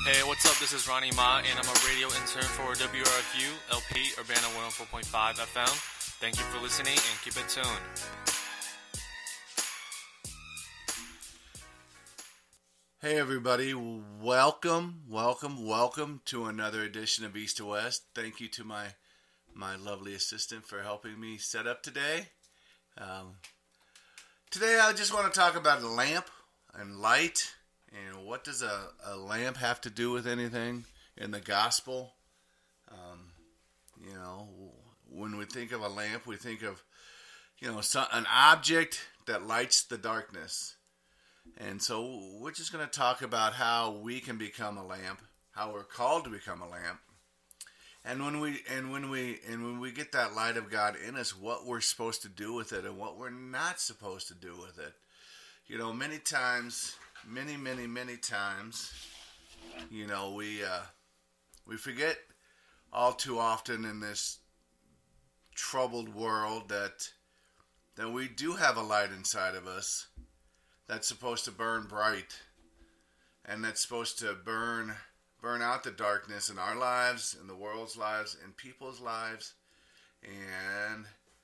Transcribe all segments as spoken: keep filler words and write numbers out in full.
Hey, what's up? This is Ronnie Ma, and I'm a radio intern for W R F U L P Urbana one oh four point five F M. Thank you for listening, and keep it tuned. Hey everybody, welcome, welcome, welcome to another edition of East to West. Thank you to my my lovely assistant for helping me set up today. Um, today I just want to talk about a lamp and light, and what does a, a lamp have to do with anything in the gospel. Um, you know, when we think of a lamp, we think of, you know, so, an object that lights the darkness. And so we're just going to talk about how we can become a lamp, how we're called to become a lamp, and when we and when we and when we get that light of God in us, what we're supposed to do with it and what we're not supposed to do with it. You know, many times, many, many, many times, you know, we uh, we forget all too often in this troubled world that that we do have a light inside of us that's supposed to burn bright, and that's supposed to burn burn out the darkness in our lives, in the world's lives, in people's lives. And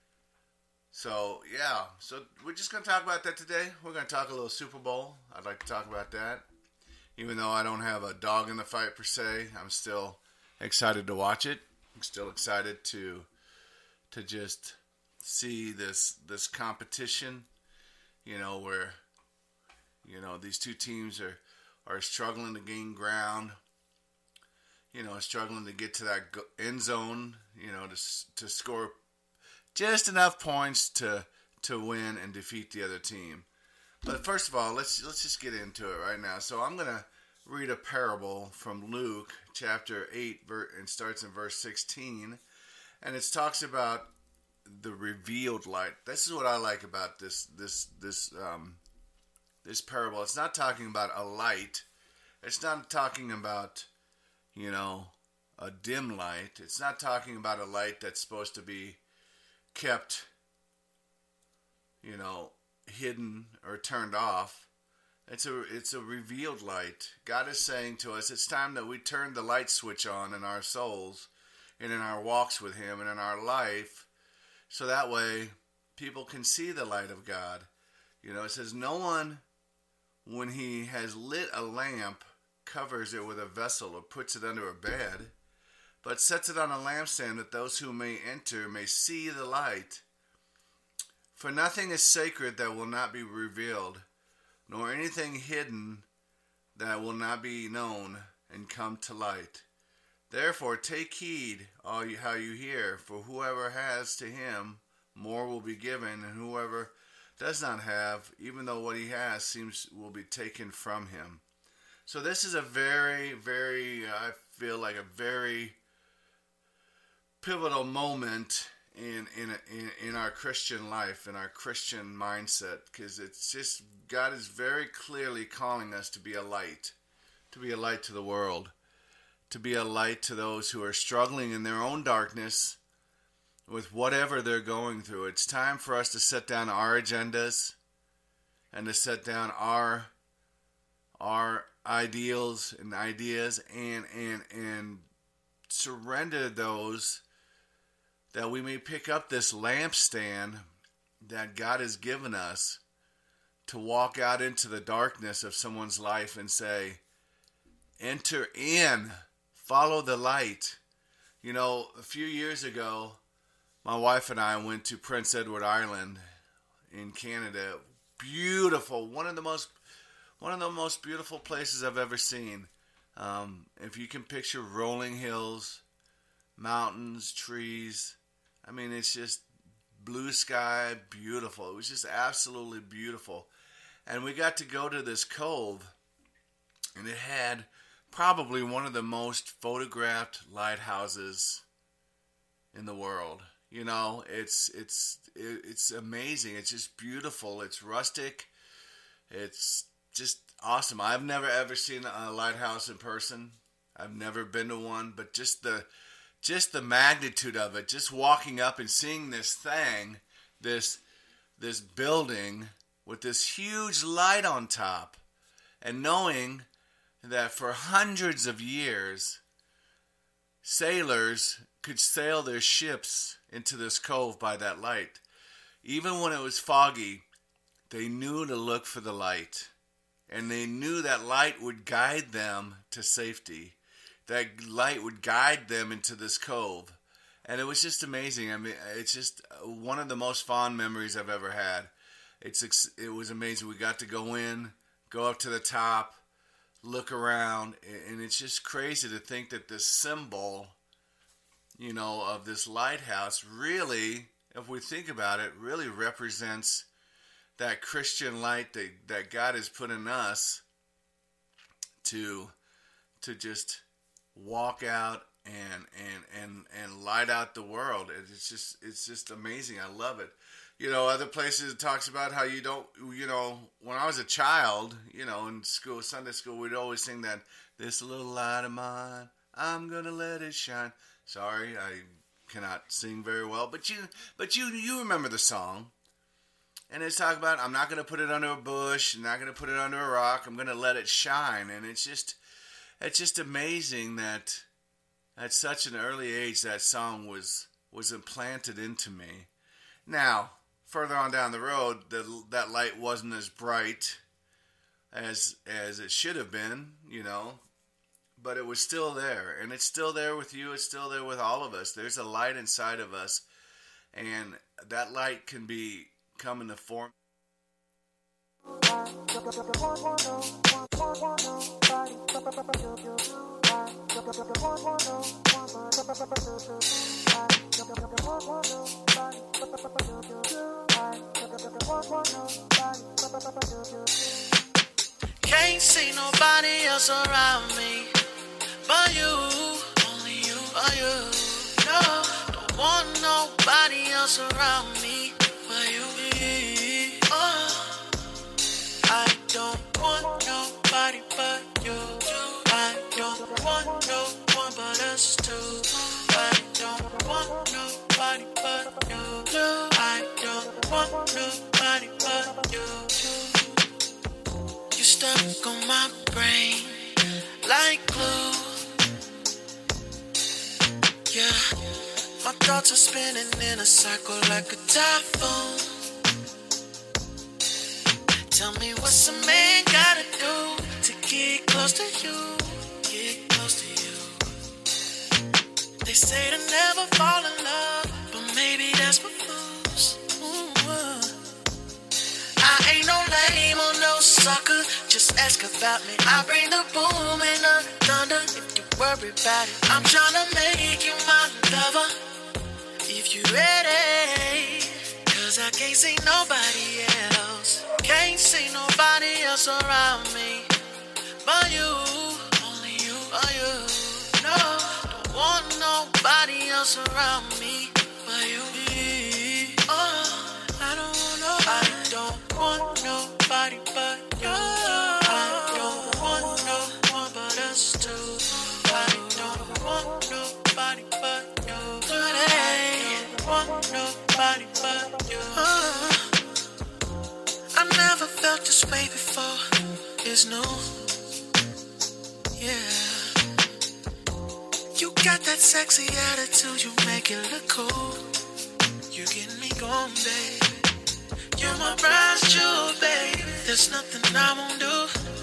so, yeah, so we're just going to talk about that today. We're going to talk a little Super Bowl. I'd like to talk about that. Even though I don't have a dog in the fight per se, I'm still excited to watch it. I'm still excited to to just see this this competition, you know, where You know, these two teams are, are struggling to gain ground, you know, struggling to get to that end zone, you know, to to score just enough points to to win and defeat the other team. But first of all, let's let's just get into it right now. So I'm going to read a parable from Luke chapter eight, and starts in verse sixteen, and it talks about the revealed light. This is what I like about this this this um This parable. It's not talking about a light. It's not talking about, you know, a dim light. It's not talking about a light that's supposed to be kept, you know, hidden or turned off. It's a it's a revealed light. God is saying to us, it's time that we turn the light switch on in our souls and in our walks with Him and in our life, so that way people can see the light of God. You know, it says, no one, when he has lit a lamp, covers it with a vessel or puts it under a bed, but sets it on a lampstand that those who may enter may see the light. For nothing is sacred that will not be revealed, nor anything hidden that will not be known and come to light. Therefore take heed all you, how you hear, for whoever has, to him more will be given, and whoever does not have, even though what he has seems will be taken from him. So this is a very, very, I feel like a very pivotal moment in in in, in our Christian life, in our Christian mindset, because it's just, God is very clearly calling us to be a light, to be a light to the world, to be a light to those who are struggling in their own darkness with whatever they're going through. It's time for us to set down our agendas and to set down our our ideals and ideas and and and surrender those, that we may pick up this lampstand that God has given us to walk out into the darkness of someone's life and say, enter in, follow the light. You know, a few years ago, my wife and I went to Prince Edward Island in Canada. Beautiful, one of the most, one of the most beautiful places I've ever seen. Um, if you can picture rolling hills, mountains, trees, I mean, it's just blue sky, beautiful. It was just absolutely beautiful. And we got to go to this cove, and it had probably one of the most photographed lighthouses in the world. You know, it's it's it's amazing. It's just beautiful. It's rustic. It's just awesome. I've never ever seen a lighthouse in person. I've never been to one, but just the just the magnitude of it, just walking up and seeing this thing, this this building with this huge light on top, and knowing that for hundreds of years, sailors could sail their ships into this cove by that light. Even when it was foggy, they knew to look for the light. And they knew that light would guide them to safety. That light would guide them into this cove. And it was just amazing. I mean, it's just one of the most fond memories I've ever had. It's It was amazing. We got to go in, go up to the top, look around, and it's just crazy to think that this symbol, you know, of this lighthouse really, if we think about it, really represents that Christian light that, that God has put in us to to just walk out and and and and light out the world. It's just it's just amazing. I love it. You know, other places it talks about how you don't, you know, when I was a child, you know, in school, Sunday school, we'd always sing that, this little light of mine, I'm gonna let it shine. Sorry, I cannot sing very well, but you but you you remember the song. And it's talking about, I'm not going to put it under a bush, I'm not going to put it under a rock, I'm going to let it shine. And it's just, it's just amazing that at such an early age that song was was implanted into me. Now, further on down the road, the, that light wasn't as bright as as it should have been, you know, but it was still there. And it's still there with you, it's still there with all of us. There's a light inside of us, and that light can be come in the form. Can't see nobody else around me but you, only you, but you. No, don't want nobody else around me but you. Oh, I don't want nobody but you. I don't want no one but us two. I don't want nobody but you. I don't want nobody but you. You stuck on my brain like glue. Yeah, my thoughts are spinning in a circle like a typhoon. Tell me what's a man gotta do to get close to you, get close to you. They say to never fall in love, but maybe that's for fools. Ooh. I ain't no lame or no sucker, just ask about me. I bring the boom and the thunder if you worry about it. I'm tryna make you my lover, if you ready, cause I can't see nobody else. Can't see nobody else around me but you, only you, but you. No, don't want nobody else around me but you. Oh, I don't want nobody. I don't want nobody but you. I don't want no one but us two. I don't want nobody but you. I don't want nobody but you. Oh. I never felt this way before, it's new, yeah. You got that sexy attitude, you make it look cool. You get me going, baby. You're my prize jewel, baby. There's nothing I won't do.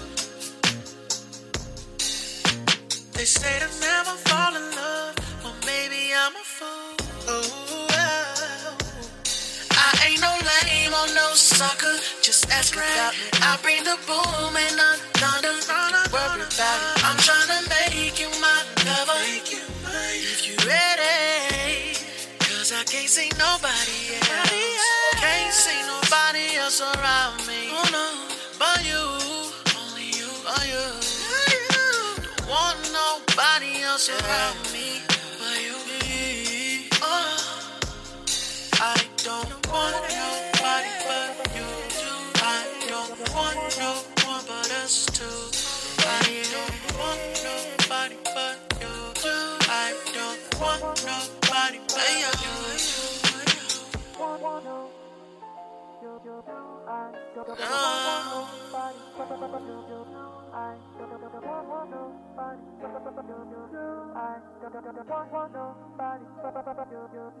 They say to never fall in love, well maybe I'm a fool. Oh, oh. I ain't no lame or no sucker, just ask about me. I bring the boom and the thunder, worry about it. I'm tryna make you my lover, if you ready, cause I can't see nobody else. Can't see nobody else around me but you, only you, but you. Don't want nobody else around me but you. Oh, I don't want nobody but you. I don't want no one but us two. I don't want nobody but you. I don't want nobody but you. Oh. want nobody but you.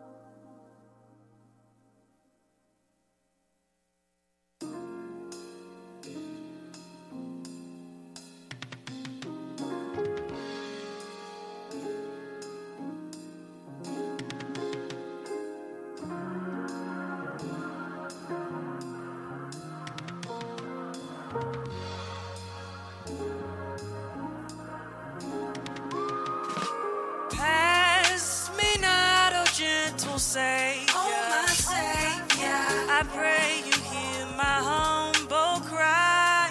Pass me not, oh gentle Savior. Oh, my Savior. I pray you hear my humble cry.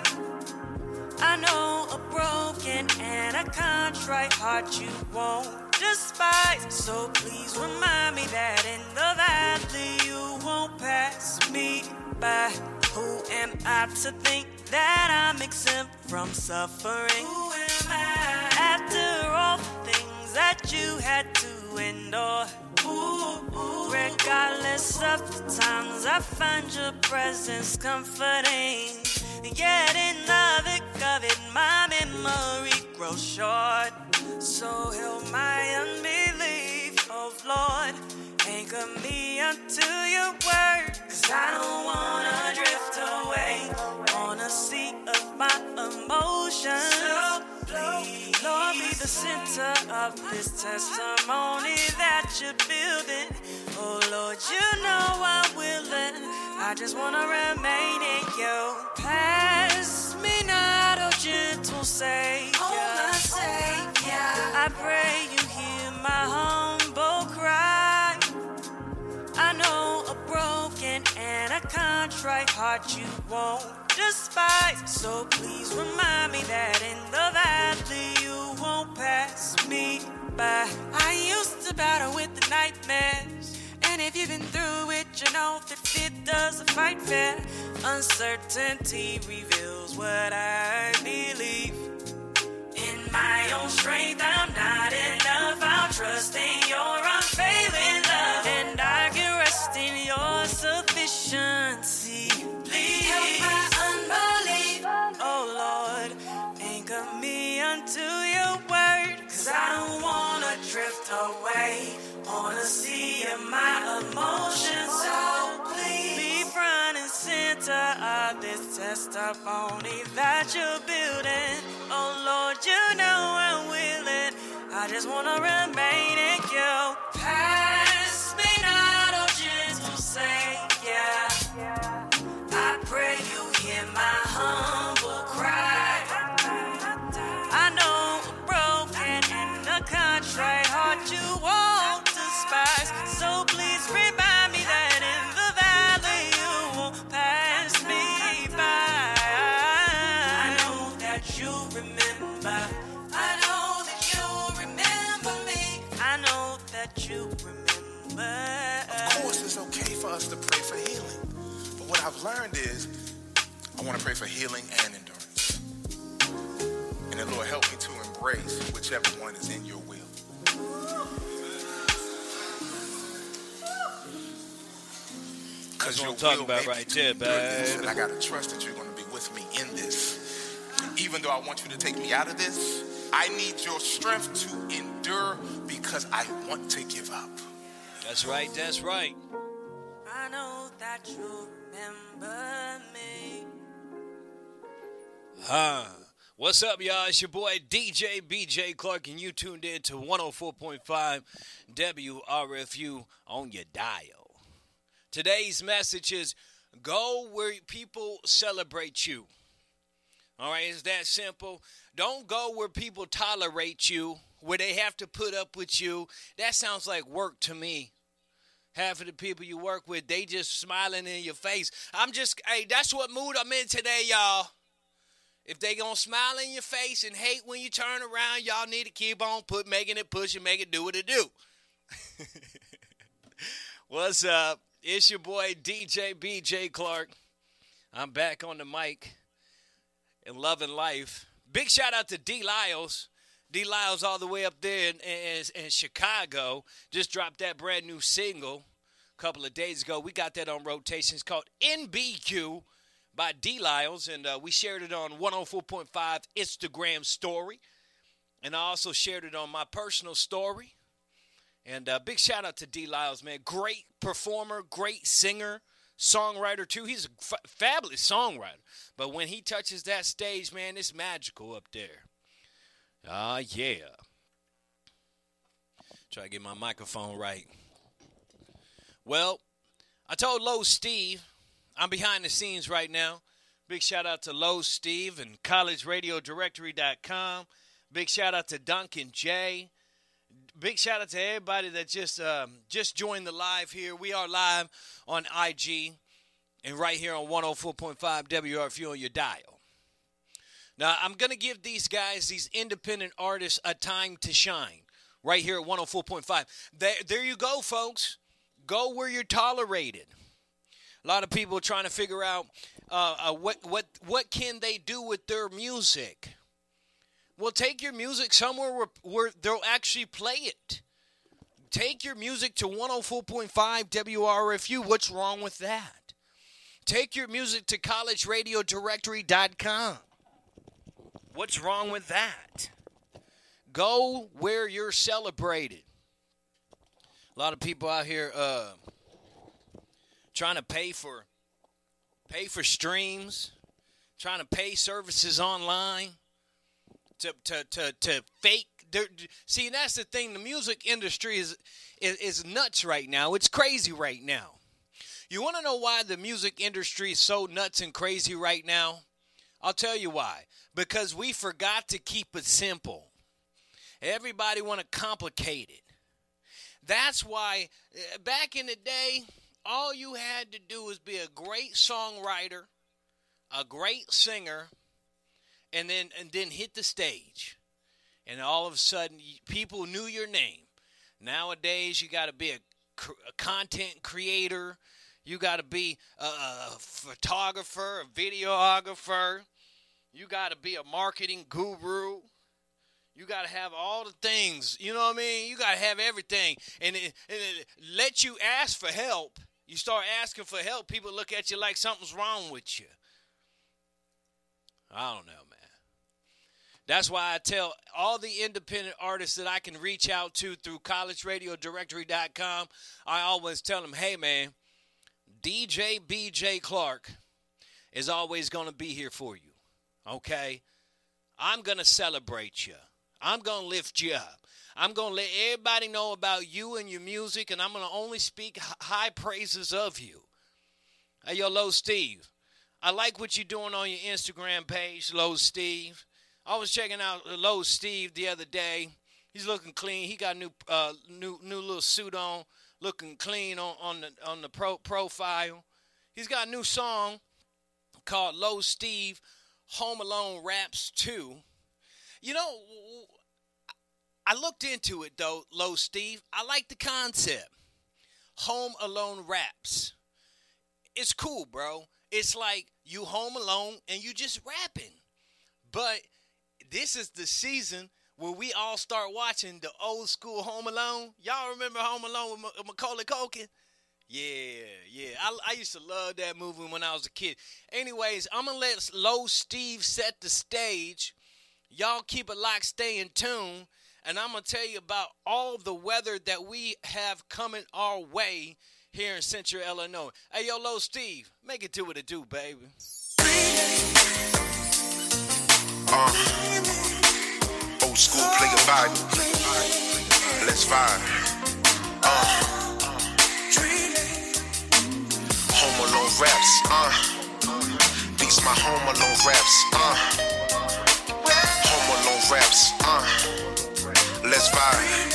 I know a broken and a contrite heart you won't despise. So please remind me that in the valley you won't pass me by. Who am I to think that I'm exempt from suffering? Who am I? After all the things that you had to endure. Ooh, ooh. Regardless of the times I find your presence comforting. Yet in the thick of it, my memory grows short. So help my unbelief, oh Lord. Anchor me unto your word. Cause I don't wanna drift away on a sea of my emotions. So please, Lord, be the center of this testimony that you're building. Oh Lord, you know I'm willing. I just wanna remain in you. Pass me not, oh gentle Savior. Oh, my Savior. I pray you hear my humble cry. I know a broken and a contrite heart you won't despise. So please remind me that in the valley you won't pass me by. I used to battle with the nightmares, and if you've been through it, you know that fear does a fight fair. Uncertainty reveals what I believe. In my own strength, I'm not enough. I'll trust in your unfailing love, and I can rest in your sufficiency. Please Help my unbelief. oh Lord, anchor me unto your word. Cause I don't wanna drift away on a sea of my emotions. So please be front and center of this testimony that you're building. Oh Lord, you know I'm willing. I just wanna remain in you. Pass me not, oh gentle Savior. I pray you hear my humble cry. I know a broken and a contrite heart you won't despise. So please remind me that in the valley you won't pass me by. I know that you remember. I know that you remember me. I know that you remember. Of course, it's okay for us to pray for healing. But what I've learned is I want to pray for healing and endurance. And the Lord help me to embrace whichever one is in your will. Because That's your what I'm talking will about may be right to there, endure this, babe. and I got to trust that you're going to be with me in this. Even though I want you to take me out of this, I need your strength to endure because I want to give up. That's right, that's right. I know that you remember me. Huh. What's up, y'all? It's your boy D J B J Clark, and you tuned in to one oh four point five W R F U on your dial. Today's message is go where people celebrate you. All right, it's that simple. Don't go where people tolerate you, where they have to put up with you. That sounds like work to me. Half of the people you work with, they just smiling in your face. I'm just, hey, that's what mood I'm in today, y'all. If they gonna smile in your face and hate when you turn around, y'all need to keep on put making it push and make it do what it do. What's up? It's your boy D J B J Clark. I'm back on the mic in Love and Life. Big shout out to D Lyles. D Lyles all the way up there in, in, in Chicago. Just dropped that brand new single a couple of days ago. We got that on rotation. It's called N B Q by D Lyles, and uh, we shared it on one oh four point five Instagram story. And I also shared it on my personal story And uh, big shout out to D. Lyles, man. Great performer, great singer, songwriter, too. He's a f- fabulous songwriter. But when he touches that stage, man, it's magical up there. Ah, uh, yeah. Try to get my microphone right. Well, I told Low Steve, I'm behind the scenes right now. Big shout out to Low Steve and college radio directory dot com. Big shout out to Duncan J. Big shout out to everybody that just um, just joined the live here. We are live on I G and right here on one oh four point five W R F U on your dial. Now, I'm going to give these guys, these independent artists, a time to shine right here at one oh four point five. There, there you go, folks. Go where you're tolerated. A lot of people are trying to figure out uh, uh, what what what can they do with their music. Well, take your music somewhere where, where they'll actually play it. Take your music to one oh four point five W R F U. What's wrong with that? Take your music to college radio directory dot com. What's wrong with that? Go where you're celebrated. A lot of people out here uh, trying to pay for pay for streams, trying to pay services online to to to, to fake. See, that's the thing. The music industry is, is is nuts right now. It's crazy right now. You want to know why the music industry is so nuts and crazy right now? I'll tell you why. Because we forgot to keep it simple. Everybody want to complicate it. That's why back in the day, all you had to do was be a great songwriter, a great singer, and then and then hit the stage. And all of a sudden, people knew your name. Nowadays, you got to be a, a content creator. You got to be a, a photographer, a videographer. You got to be a marketing guru. You got to have all the things. You know what I mean? You got to have everything. And it, and it let you ask for help. You start asking for help, people look at you like something's wrong with you. I don't know, man. That's why I tell all the independent artists that I can reach out to through college radio directory dot com, I always tell them, hey, man, D J B J Clark is always going to be here for you, okay? I'm going to celebrate you. I'm going to lift you up. I'm going to let everybody know about you and your music, and I'm going to only speak high praises of you. Hey, yo, Low Steve, I like what you're doing on your Instagram page, Low Steve. I was checking out Low Steve the other day. He's looking clean. He got a new, uh, new, new little suit on, looking clean on, on the on the pro profile. He's got a new song called Low Steve Home Alone Raps two. You know, I looked into it, though, Low Steve. I like the concept. Home Alone Raps. It's cool, bro. It's like you home alone and you just rapping. But this is the season where we all start watching the old school Home Alone. Y'all remember Home Alone with Macaulay Culkin? Yeah, yeah. I, I used to love that movie when I was a kid. Anyways, I'm going to let Low Steve set the stage. Y'all keep it locked, stay in tune. And I'm going to tell you about all the weather that we have coming our way here in Central Illinois. Hey, yo, Low Steve, make it do what it do, baby. Uh, old school play a vibe. Let's vibe. Uh, home alone raps. Uh, these my home alone raps. Uh, home alone raps. Uh, let's vibe.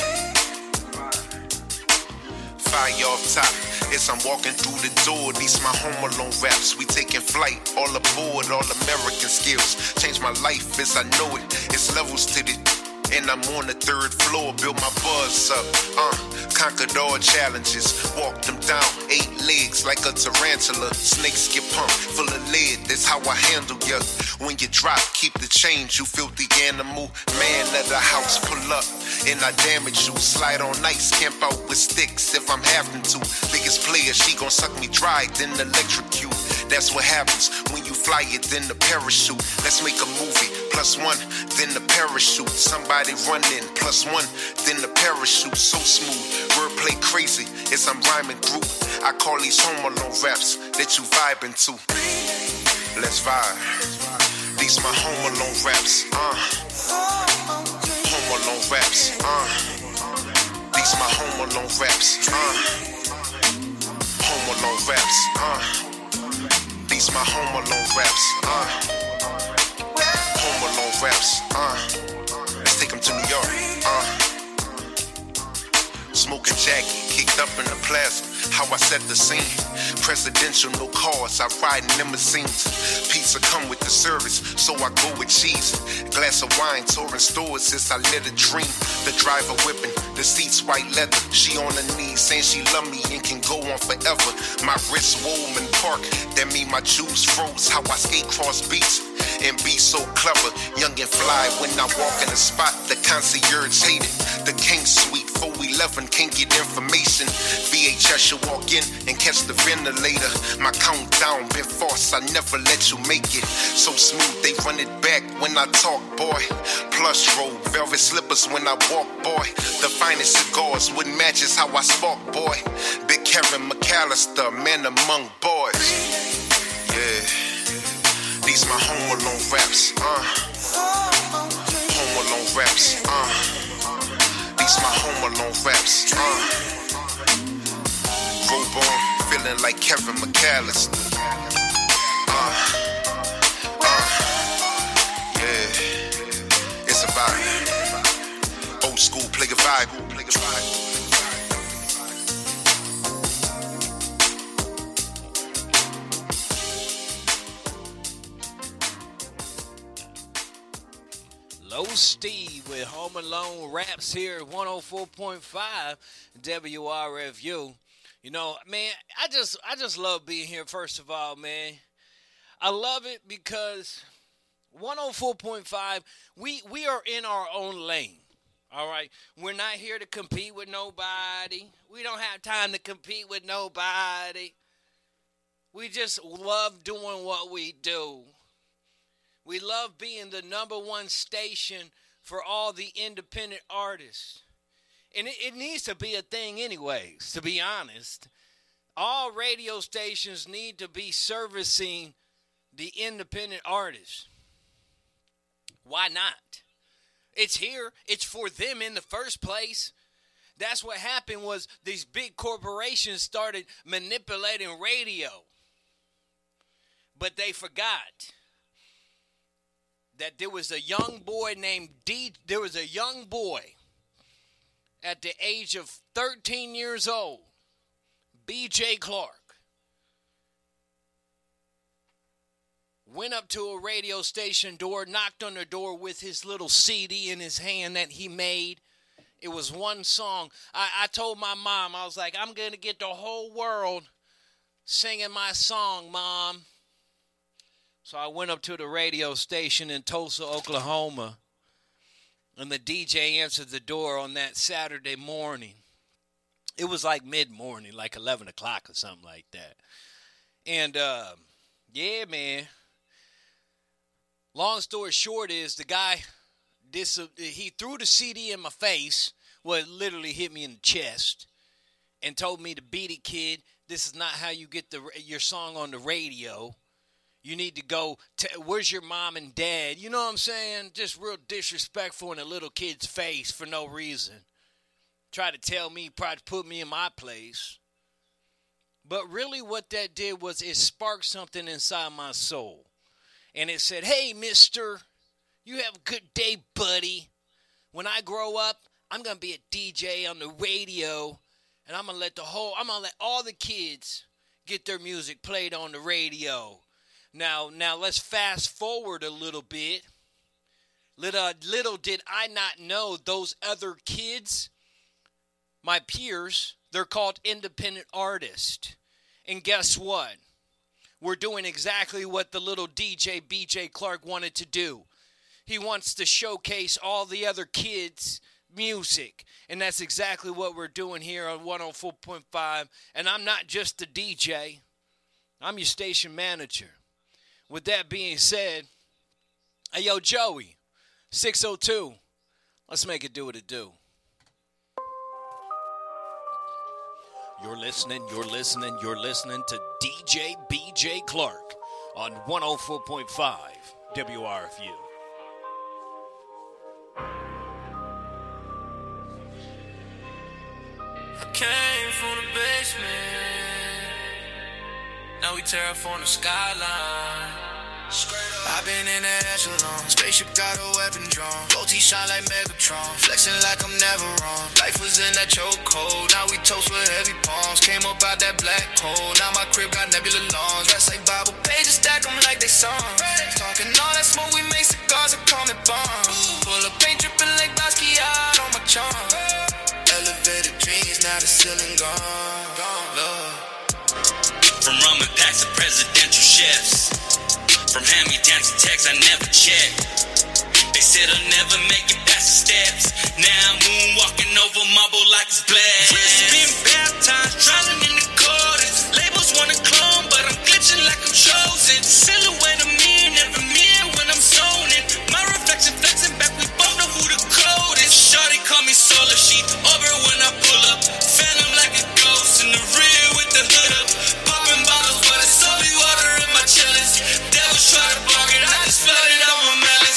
Fire off top. As I'm walking through the door, these my home alone raps. We taking flight, all aboard, all American skills. Change my life as I know it. It's levels to the, and I'm on the third floor. Build my buzz up, uh, conquered all challenges. Walk them down, eight legs like a tarantula. Snakes get pumped, full of lead. That's how I handle ya. When you drop, keep the change. You filthy animal, man of the house, pull up. And I damage you, slide on ice, camp out with sticks if I'm having to. Biggest player, she gon' suck me dry, then electrocute. That's what happens when you fly it, then the parachute. Let's make a movie, plus one, then the parachute. Somebody run in, plus one, then the parachute. So smooth, wordplay crazy as I'm rhyming through. I call these Home Alone raps that you vibing to. Let's vibe. These my Home Alone raps, uh. Home Alone raps, uh. These my Home Alone raps, uh. Home Alone raps, uh. These my Home Alone raps, uh. Home Alone raps, uh. Let's take them to New York, uh. Smoking Jackie, kicked up in the plaza. How I set the scene. Presidential, no cars, I ride in limousines. Pizza come with the service, so I go with cheese. Glass of wine, touring stores since I lit a dream. The driver whipping, the seats white leather. She on her knees saying she love me and can go on forever. My wrist Woolman Park, that mean my jewels froze. How I skate cross beats and be so clever. Young and fly when I walk in the spot, the concierge hate it. The King Suite, four eleven, can't get information. V H S, you walk in and catch the ventilator. My countdown been false, I never let you make it. So smooth, they run it back when I talk, boy. Plush robe, velvet slippers when I walk, boy. The finest cigars with matches how I spark, boy. Big Kevin McAllister, man among boys. Yeah, these my Home Alone raps, uh. Home Alone raps, uh. These my Home Alone raps, uh. Robe on, feeling like Kevin McAllister. Uh, uh, yeah, it's a vibe. Old school, play a vibe, play a vibe. Low Steve with Home Alone raps here at one oh four point five W R F U. You know, man, I just I just love being here, first of all, man. I love it because one oh four point five, we, we are in our own lane, all right? We're not here to compete with nobody. We don't have time to compete with nobody. We just love doing what we do. We love being the number one station for all the independent artists. And it, it needs to be a thing anyways, to be honest. All radio stations need to be servicing the independent artists. Why not? It's here. It's for them in the first place. That's what happened was these big corporations started manipulating radio. But they forgot that there was a young boy named D. There was a young boy at the age of thirteen years old, B J Clark, went up to a radio station door, knocked on the door with his little C D in his hand that he made. It was one song. I, I told my mom, I was like, I'm going to get the whole world singing my song, Mom. So I went up to the radio station in Tulsa, Oklahoma, and the D J answered the door on that Saturday morning. It was like mid-morning, like eleven o'clock or something like that. And, uh, yeah, man. Long story short is the guy, this, uh, he threw the C D in my face. Well, it literally hit me in the chest and told me to beat it, kid. This is not how you get the your song on the radio. You need to go, to, where's your mom and dad? You know what I'm saying? Just real disrespectful in a little kid's face for no reason. Try to tell me, try to put me in my place. But really what that did was it sparked something inside my soul. And it said, hey, mister, you have a good day, buddy. When I grow up, I'm going to be a D J on the radio. And I'm going to let the whole, I'm going to let all the kids get their music played on the radio. Now, now let's fast forward a little bit. Little, little did I not know those other kids, my peers, they're called independent artists. And guess what? We're doing exactly what the little D J B J Clark wanted to do. He wants to showcase all the other kids' music. And that's exactly what we're doing here on one oh four point five. And I'm not just a D J. I'm your station manager. With that being said, hey, yo, Joey, six oh two, let's make it do what it do. You're listening, you're listening, you're listening to D J B J Clark on one oh four point five W R F U. Came from the basement, now we terraform the skyline. I've been in the echelon, spaceship got a weapon drawn. Gold teeth shine like Megatron, flexing like I'm never wrong. Life was in that chokehold, now we toast with heavy palms. Came up out that black hole, now my crib got nebula lawns. Dressed like Bible pages, stack them like they songs. Talking all that smoke, we make cigars and call me bombs. Pull up paint dripping like Basquiat on my charm. Elevated dreams, now the ceiling gone, gone, love. From ramen packs to presidential chefs, from hand-me-downs to texts I never checked. They said I'll never make it past the steps. Now I'm moonwalking over marble like it's blessed. Wrist been baptized, drowning in the chorus. Labels wanna clone, but I'm glitching like I'm chosen. Silhouette of me in every mirror when I'm zoning. My reflection flexing back, we both know who the code is. Shorty call me solar, she over when I pull up. Phantom like a ghost in the rear with the hood up. Popping bottles, but it's only water in my chalice. Devils try to block it, I just flooded out my malice.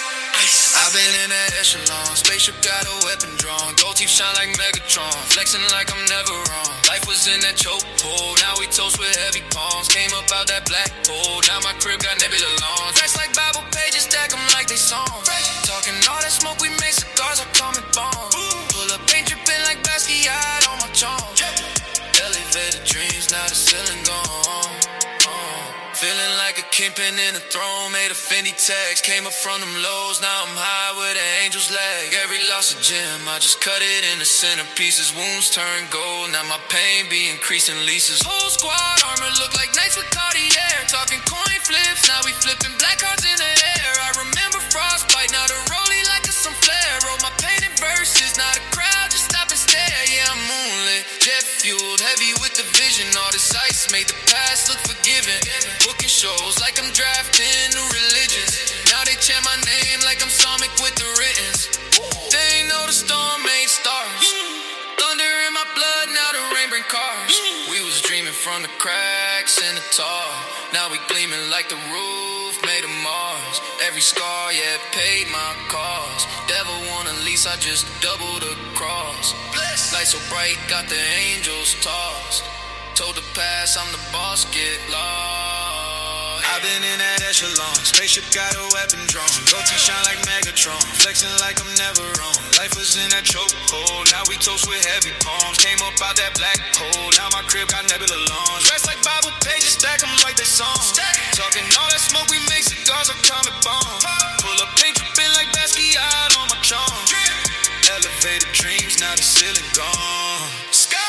I've been in that echelon, spaceship got a weapon drawn. Gold teeth shine like Megatron, flexing like I'm never wrong. Life was in that chokehold, now we toast with heavy palms. Came up out that black hole, now my crib got nebula lawns. Dressed like Bible pages, stack them like they songs. Talking all that smoke, we make cigars, I call me bombs. Pull up paint dripping like Basquiat on my charm. Elevated dreams, now the ceiling gone. Feeling like a kingpin in a throne, made a Fendi tags. Came up from them lows, now I'm high where the angel's leg. Every loss a gem, I just cut it into centerpieces. Wounds turn gold, now my pain be increasing leases. Whole squad armor look like knights with Cartier. Talking coin flips, now we flipping black cards in the air. I remember frostbite, now the rollie like it's some flair. Wrote my painted verses, now the crowd just stop and stare. Yeah, I'm moonlit, jet fueled, heavy with the vision. All this ice made the past look forgiving. Booking shows like I'm drafting new religions. Now they chant my name like I'm Sonic with the writtens. They ain't know the storm made stars. Thunder in my blood, now the rain bring cars. We was dreaming from the cracks in the tar. Now we gleaming like the roof made of Mars. Every scar, yeah, paid my cost. Devil want a lease, I just double the cross. Light so bright, got the angels tossed. Told the past I'm the boss, get lost. I've been in that echelon, spaceship got a weapon drawn. Gold teeth shine like Megatron, flexing like I'm never wrong. Life was in that chokehold, now we toast with heavy palms. Came up out that black hole, now my crib got nebula lawns. Dressed like Bible pages, stack them like they songs. Talking all that smoke, we make cigars, I call me bomb. Pull up paint dripping like Basquiat on my charm. Elevated dreams, now the ceiling gone. Sky.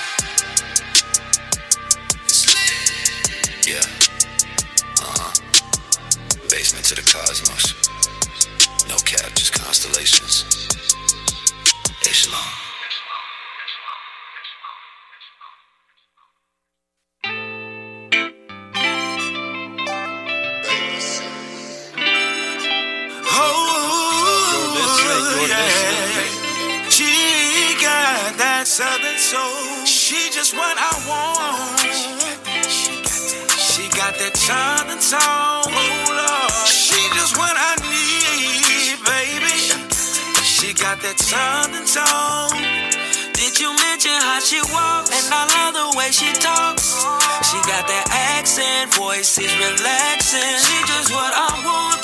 Yeah, uh-huh. Basement to the cosmos. No cap, just constellations. Echelon. Oh, yeah. She got that southern soul. She just what I want. She got that southern soul, oh Lord. She just what I need, baby. She got that southern soul. Did you mention how she walks? And I love the way she talks. She got that accent, voice is relaxing. She just what I want.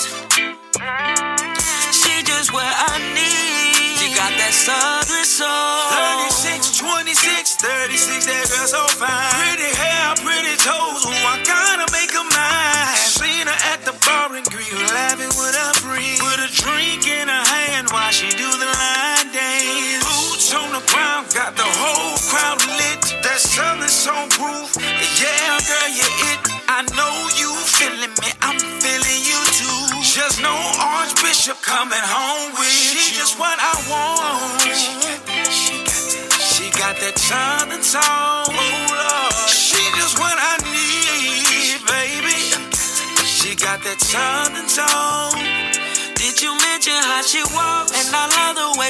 She just what I need. She got that southern soul. thirty-six, twenty-six, thirty-six, that girl so fine. Pretty hair, pretty toes, oh I gotta make her mine. Seen her at the bar and grill, laughing with her friends. Put a drink in her hand while she do the line dance. Boots on the ground, got the whole crowd lit. That southern soul proof, yeah girl you it. I know you feeling me, I'm feeling you too. Just know Archbishop coming home with she you. Just what I want. She got that, she got that. She got that southern soul, oh Lord. She just what I need. that southern tone. Did you mention how she walk? And I love the way